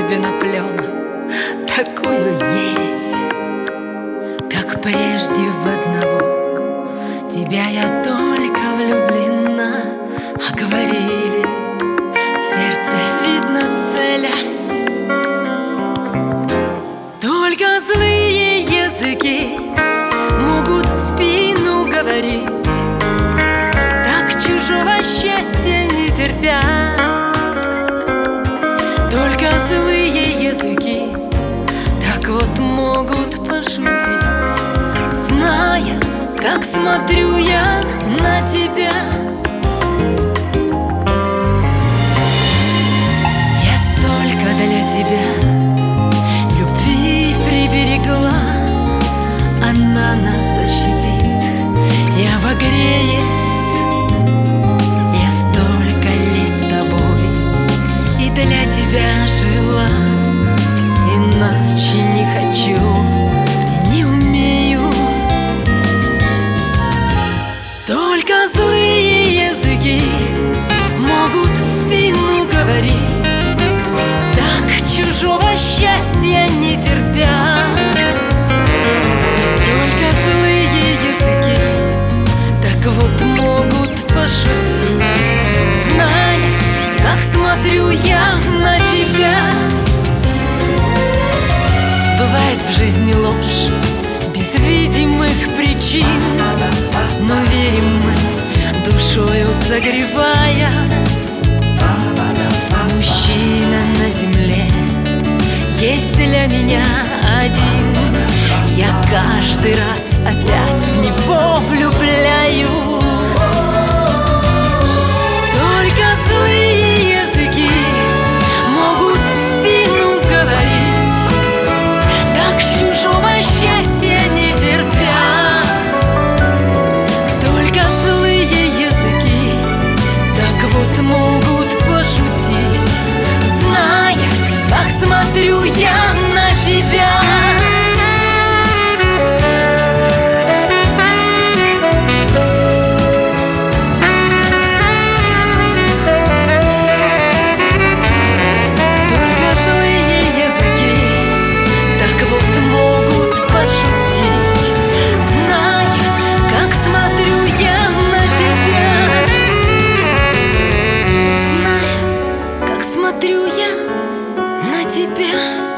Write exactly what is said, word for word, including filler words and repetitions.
тебе наплел такую ересь, как прежде в одного тебя я только влюблена. А говорили, в сердце видно целясь, только злые языки могут в спину говорить, так чужого счастья не терпя. Только злые языки так вот могут пошутить, зная, как смотрю я на тебя. Я столько для тебя любви приберегла, она нас защитит и обогреет. Я столько лет тобой и для тебя жила, иначе не хочу, не умею. Только злые языки могут в спину говорить, так чужого счастья не терпя. Только злые языки так вот могут пошутить, зная, как смотрю я на тебя. Бывает в жизни ложь без видимых причин, но верим мы, душою согревая. Мужчина на земле есть для меня один, я каждый раз опять в него влюбляюсь. Только злые языки могут в спину говорить, так чужого счастья не терпя. Только злые языки так вот могут пошутить, зная, как смотрю я на тебя. Смотрю я на тебя.